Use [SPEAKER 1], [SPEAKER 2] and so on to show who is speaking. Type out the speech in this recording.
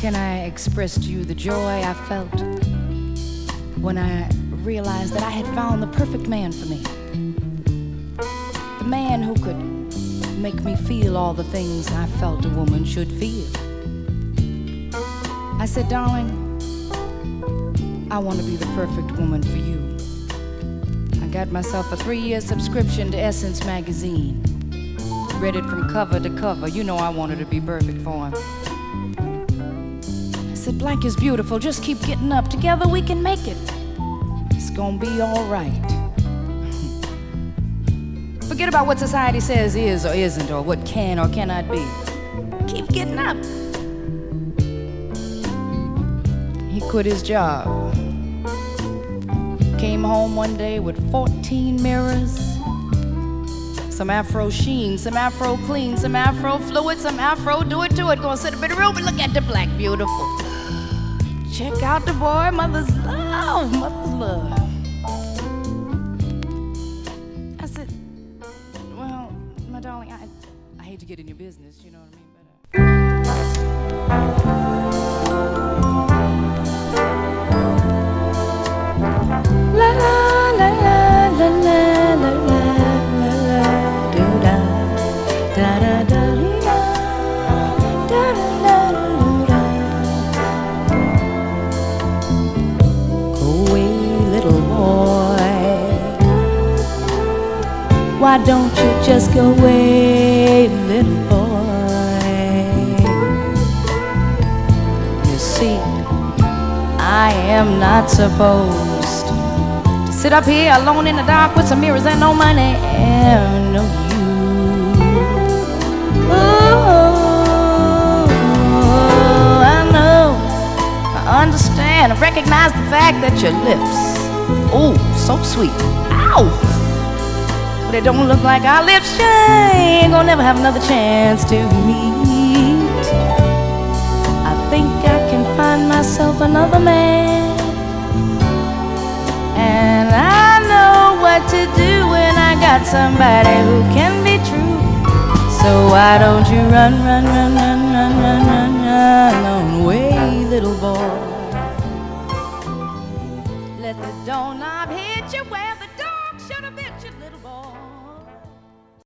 [SPEAKER 1] can I express to you the joy I felt when I realized that I had found the perfect man for me? The man who could make me feel all the things I felt a woman should feel. I said, darling, I want to be the perfect woman for you. I got myself a 3-year subscription to Essence magazine. Read it from cover to cover. You know I wanted to be perfect for him. I said, Blank is beautiful. Just keep getting up. Together we can make it. It's gonna be all right. Forget about what society says is or isn't, or what can or cannot be. Keep getting up. He quit his job. Came home one day with 14 mirrors, some Afro sheen, some Afro clean, some Afro fluid, some Afro do it to it. Gonna sit up in the room and look at the black beautiful. Check out the boy, mother's love, mother's love. I said, well, my darling, I hate to get in your business, you know what I mean? La la la la la la la la la do da da da da da da da da. Go away, little boy. Why don't you just go away, little boy? You see, I am not supposed sit up here alone in the dark with some mirrors and no money and no you. Oh, I know, I understand, I recognize the fact that your lips, oh, so sweet, ow, but they don't look like our lips. You ain't gonna never have another chance to meet. I think I can find myself another man, and I know what to do when I got somebody who can be true. So why don't you run, run, run, run, run, run, run, run away, little boy?